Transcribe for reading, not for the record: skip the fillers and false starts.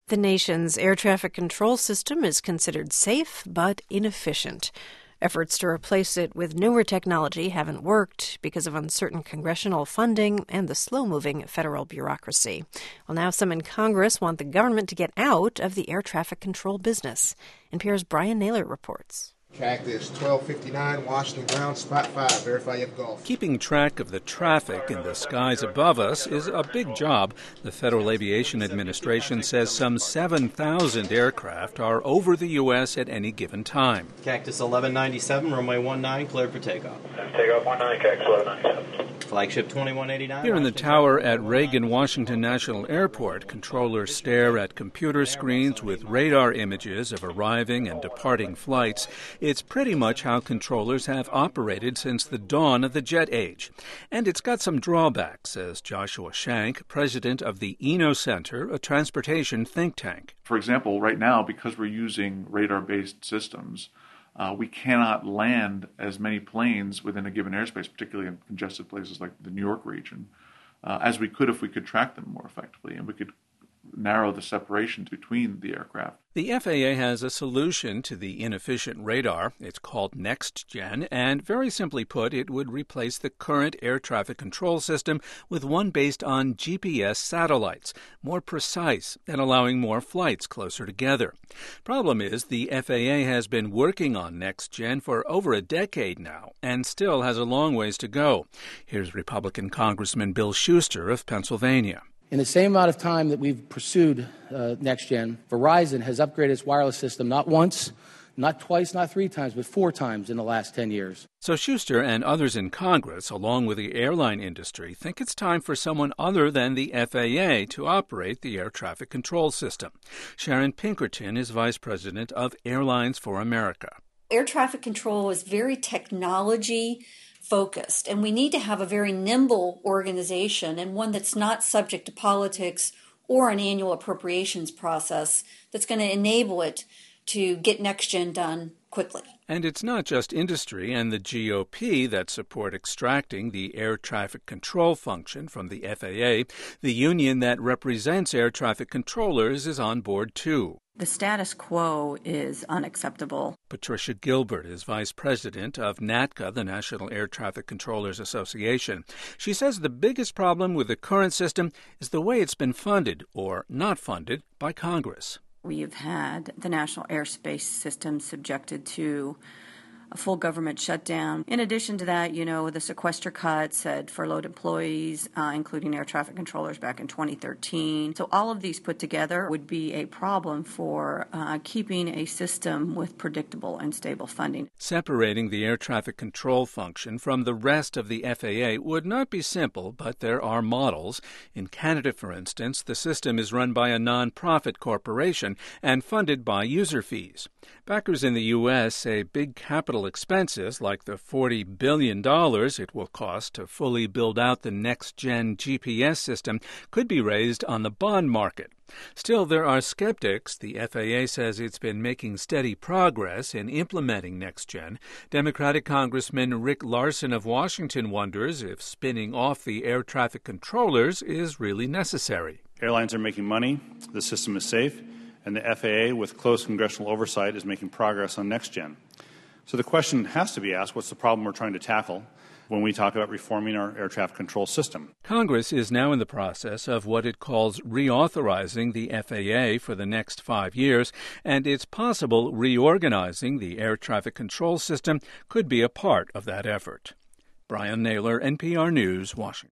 The nation's air traffic control system is considered safe but inefficient. Efforts to replace it with newer technology haven't worked because of uncertain congressional funding and the slow-moving federal bureaucracy. Well, now some in Congress want the government to get out of the air traffic control business. NPR's Brian Naylor reports. Track this 1259 Washington Ground, spot 5. Verify you have golf. Keeping track of the traffic in the skies above us is a big job. The Federal Aviation Administration says some 7,000 aircraft are over the U.S. at any given time. Cactus 1197, runway 19, cleared for takeoff. Takeoff 19, Cactus 1197. Flagship 2189. Here in the tower at Reagan Washington National Airport, controllers stare at computer screens with radar images of arriving and departing flights. It's pretty much how controllers have operated since the dawn of the jet age. And it's got some drawbacks, says Joshua Shank, president of the Eno Center, a transportation think tank. For example, right now, because we're using radar-based systems, we cannot land as many planes within a given airspace, particularly in congested places like the New York region, as we could if we could track them more effectively and we could narrow the separation between the aircraft. The FAA has a solution to the inefficient radar. It's called NextGen, and very simply put, it would replace the current air traffic control system with one based on GPS satellites, more precise and allowing more flights closer together. Problem is, the FAA has been working on NextGen for over a decade now and still has a long ways to go. Here's Republican Congressman Bill Shuster of Pennsylvania. In the same amount of time that we've pursued NextGen, Verizon has upgraded its wireless system not once, not twice, not 3 times, but 4 times in the last 10 years. So Shuster and others in Congress, along with the airline industry, think it's time for someone other than the FAA to operate the air traffic control system. Sharon Pinkerton is vice president of Airlines for America. Air traffic control is very technology focused, and we need to have a very nimble organization and one that's not subject to politics or an annual appropriations process that's going to enable it to get NextGen done quickly. And it's not just industry and the GOP that support extracting the air traffic control function from the FAA. The union that represents air traffic controllers is on board too. The status quo is unacceptable. Patricia Gilbert is vice president of NATCA, the National Air Traffic Controllers Association. She says the biggest problem with the current system is the way it's been funded, or not funded, by Congress. We've had the national airspace system subjected to a full government shutdown. In addition to that, the sequester cuts had furloughed employees, including air traffic controllers back in 2013. So all of these put together would be a problem for keeping a system with predictable and stable funding. Separating the air traffic control function from the rest of the FAA would not be simple, but there are models. In Canada, for instance, the system is run by a non-profit corporation and funded by user fees. Backers in the U.S. say big capital expenses, like the $40 billion it will cost to fully build out the NextGen GPS system, could be raised on the bond market. Still, there are skeptics. The FAA says it's been making steady progress in implementing NextGen. Democratic Congressman Rick Larsen of Washington wonders if spinning off the air traffic controllers is really necessary. Airlines are making money, the system is safe, and the FAA, with close congressional oversight, is making progress on NextGen. So the question has to be asked, what's the problem we're trying to tackle when we talk about reforming our air traffic control system? Congress is now in the process of what it calls reauthorizing the FAA for the next 5 years, and it's possible reorganizing the air traffic control system could be a part of that effort. Brian Naylor, NPR News, Washington.